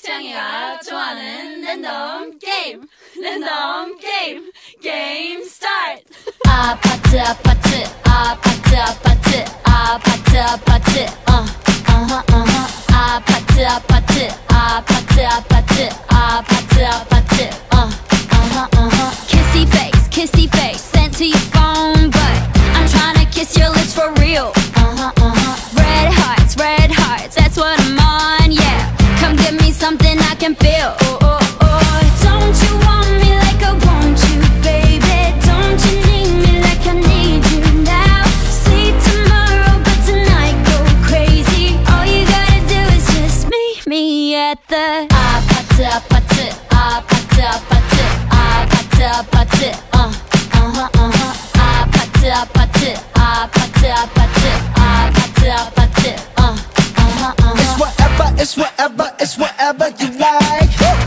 창희가 좋아하는 랜덤 게임 게임 스타트. 아파트 아파트 아파트 아파트 아파트 아파트 아파트 아파트 아파트 아파트 아파트 아파트 kissy face sent to your phone, but I'm tryna kiss your lips for real. Red hearts, that's what I'm on, yeah. Come give me something I can feel. Don't you want me like I want you, baby? Don't you need me like I need you now? See tomorrow, but tonight go crazy. All you gotta do is just meet me at the 아파트 아파트 아파트 아파트 아파트 아파트 아파트 아파트 아파트 아파트 아파트 It's whatever you like.